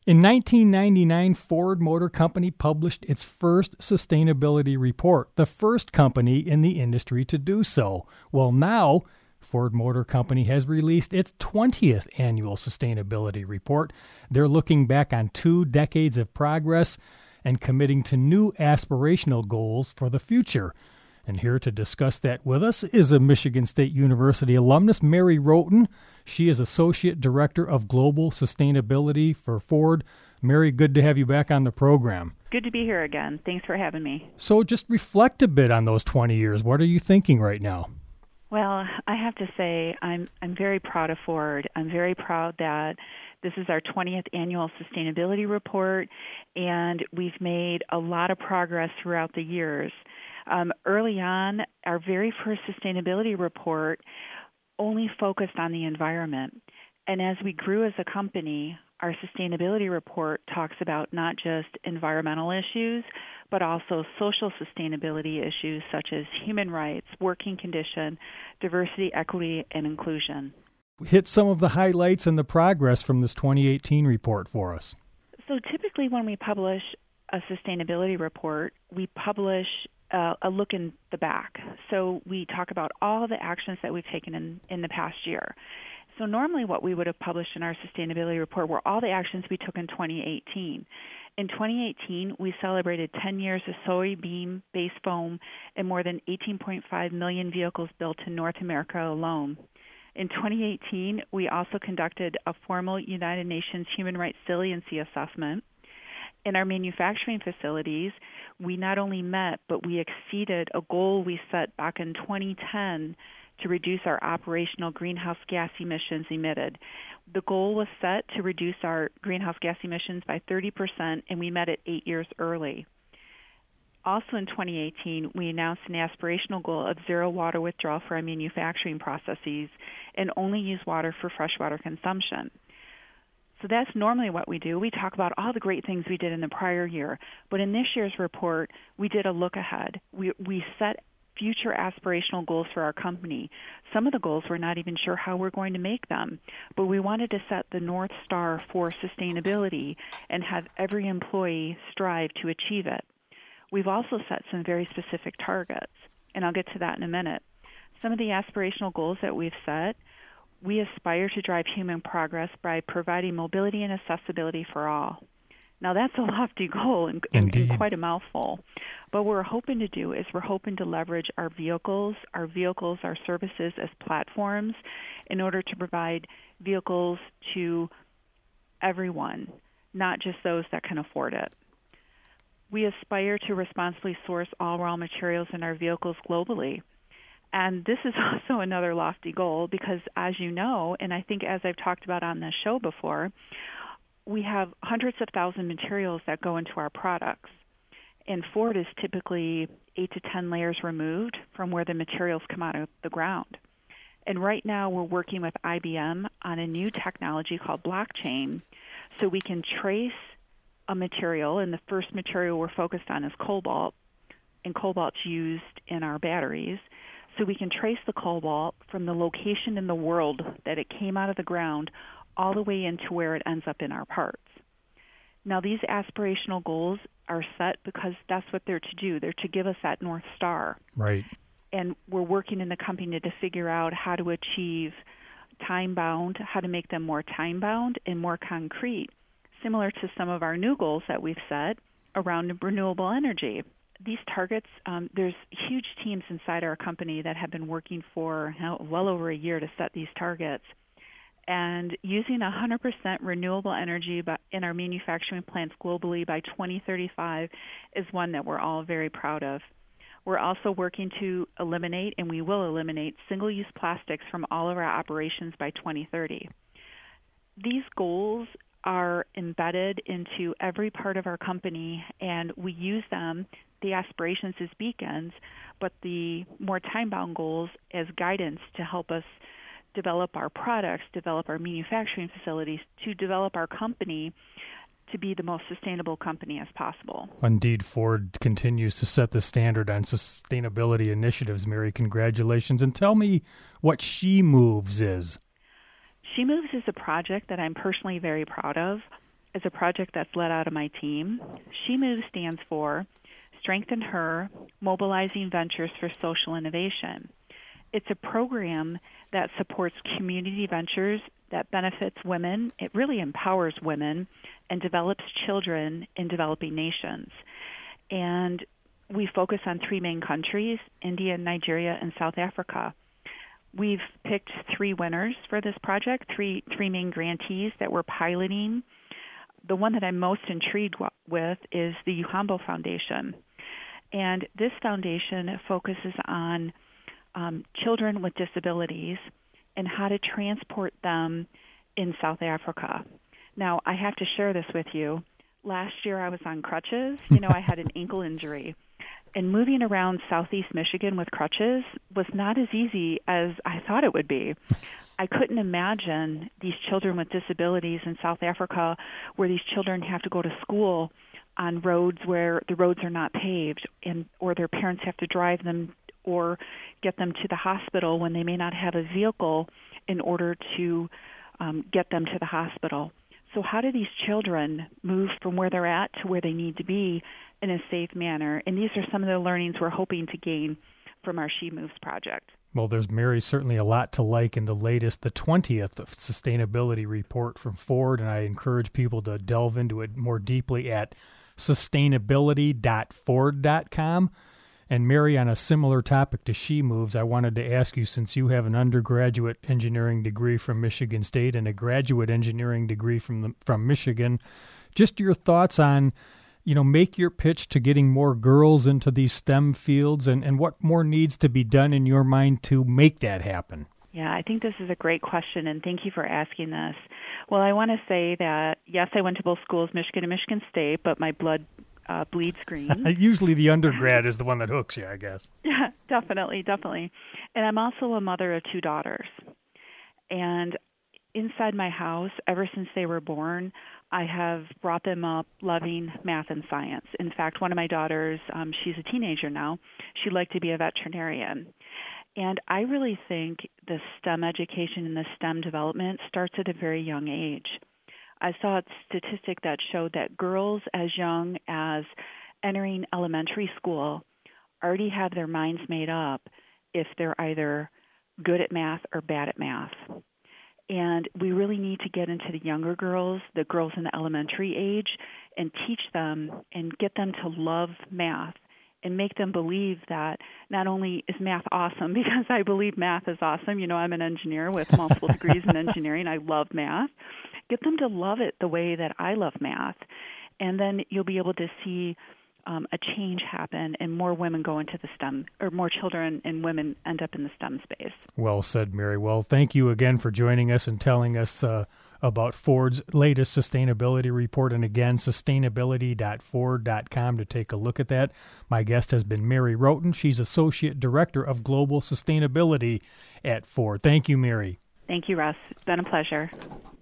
In 1999, Ford Motor Company published its first sustainability report, the first company in the industry to do so. Well, now, Ford Motor Company has released its 20th annual sustainability report. They're looking back on 2 decades of progress and committing to new aspirational goals for the future. And here to discuss that with us is a Michigan State University alumnus, Mary Roten. She is Associate Director of Global Sustainability for Ford. Mary, good to have you back on the program. Good to be here again. Thanks for having me. So just reflect a bit on those 20 years. What are you thinking right now? Well, I have to say I'm very proud of Ford. I'm very proud that this is our 20th annual sustainability report, and we've made a lot of progress throughout the years. Early on, our very first sustainability report only focused on the environment. And as we grew as a company, our sustainability report talks about not just environmental issues, but also social sustainability issues such as human rights, working condition, diversity, equity, and inclusion. Hit some of the highlights and the progress from this 2018 report for us. So typically when we publish a sustainability report, we publish a look in the back. So we talk about all the actions that we've taken in the past year. So normally what we would have published in our sustainability report were all the actions we took in 2018. In 2018, we celebrated 10 years of soybean-based foam and more than 18.5 million vehicles built in North America alone. In 2018, we also conducted a formal United Nations Human Rights Resiliency Assessment. In our manufacturing facilities, we not only met, but we exceeded a goal we set back in 2010 to reduce our operational greenhouse gas emissions emitted. The goal was set to reduce our greenhouse gas emissions by 30%, and we met it 8 years early. Also in 2018, we announced an aspirational goal of zero water withdrawal for our manufacturing processes and only use water for freshwater consumption. So that's normally what we do. We talk about all the great things we did in the prior year. But in this year's report, we did a look ahead. We set future aspirational goals for our company. Some of the goals we're not even sure how we're going to make them, but we wanted to set the North Star for sustainability and have every employee strive to achieve it. We've also set some very specific targets, and I'll get to that in a minute. Some of the aspirational goals that we've set, we aspire to drive human progress by providing mobility and accessibility for all. Now, that's a lofty goal and quite a mouthful. But what we're hoping to do is we're hoping to leverage our vehicles, our services as platforms in order to provide vehicles to everyone, not just those that can afford it. We aspire to responsibly source all raw materials in our vehicles globally. And this is also another lofty goal because, as you know, and I think as I've talked about on this show before, we have hundreds of thousands of materials that go into our products. And Ford is typically 8 to 10 layers removed from where the materials come out of the ground. And right now we're working with IBM on a new technology called blockchain so we can trace a material, and the first material we're focused on is cobalt, and cobalt's used in our batteries. So we can trace the cobalt from the location in the world that it came out of the ground all the way into where it ends up in our parts. Now, these aspirational goals are set because that's what they're to do. They're to give us that North Star. Right. And we're working in the company to figure out how to achieve time-bound, how to make them more time-bound and more concrete, similar to some of our new goals that we've set around renewable energy. These targets, there's huge teams inside our company that have been working for well over a year to set these targets. And using 100% renewable energy in our manufacturing plants globally by 2035 is one that we're all very proud of. We're also working to eliminate, and we will eliminate, single-use plastics from all of our operations by 2030. These goals are embedded into every part of our company, and we use them, the aspirations as beacons, but the more time-bound goals as guidance to help us develop our products, develop our manufacturing facilities, to develop our company to be the most sustainable company as possible. Indeed, Ford continues to set the standard on sustainability initiatives. Mary, congratulations. And tell me what SheMoves is. SheMoves is a project that I'm personally very proud of. is a project that's led out of my team. She Moves stands for Strengthen Her, Mobilizing Ventures for Social Innovation. It's a program that supports community ventures that benefits women. It really empowers women and develops children in developing nations. And we focus on 3 main countries, India, Nigeria, and South Africa. We've picked 3 winners for this project, three main grantees that we're piloting. The one that I'm most intrigued with is the Uhambo Foundation. And this foundation focuses on children with disabilities and how to transport them in South Africa. Now, I have to share this with you. Last year I was on crutches. I had an ankle injury. And moving around southeast Michigan with crutches was not as easy as I thought it would be. I couldn't imagine these children with disabilities in South Africa where these children have to go to school on roads where the roads are not paved, or their parents have to drive them or get them to the hospital when they may not have a vehicle in order to get them to the hospital. So how do these children move from where they're at to where they need to be in a safe manner? And these are some of the learnings we're hoping to gain from our She Moves project. Well, there's, Mary, certainly a lot to like in the 20th sustainability report from Ford, and I encourage people to delve into it more deeply at sustainability.ford.com. And Mary, on a similar topic to She Moves, I wanted to ask you, since you have an undergraduate engineering degree from Michigan State and a graduate engineering degree from Michigan, just your thoughts on, make your pitch to getting more girls into these STEM fields and what more needs to be done in your mind to make that happen. Yeah, I think this is a great question, and thank you for asking this. Well, I want to say that, yes, I went to both schools, Michigan and Michigan State, but my blood bleeds green. Usually the undergrad is the one that hooks you, I guess. Yeah, definitely. And I'm also a mother of 2 daughters. And inside my house, ever since they were born, I have brought them up loving math and science. In fact, one of my daughters, she's a teenager now, she'd like to be a veterinarian. And I really think the STEM education and the STEM development starts at a very young age. I saw a statistic that showed that girls as young as entering elementary school already have their minds made up if they're either good at math or bad at math. And we really need to get into the younger girls, the girls in the elementary age, and teach them and get them to love math and make them believe that not only is math awesome, because I believe math is awesome. I'm an engineer with multiple degrees in engineering. I love math. Get them to love it the way that I love math. And then you'll be able to see a change happen and more women go into the STEM, or more children and women end up in the STEM space. Well said, Mary. Well, thank you again for joining us and telling us about Ford's latest sustainability report. And again, sustainability.ford.com to take a look at that. My guest has been Mary Roten. She's Associate Director of Global Sustainability at Ford. Thank you, Mary. Thank you, Russ. It's been a pleasure.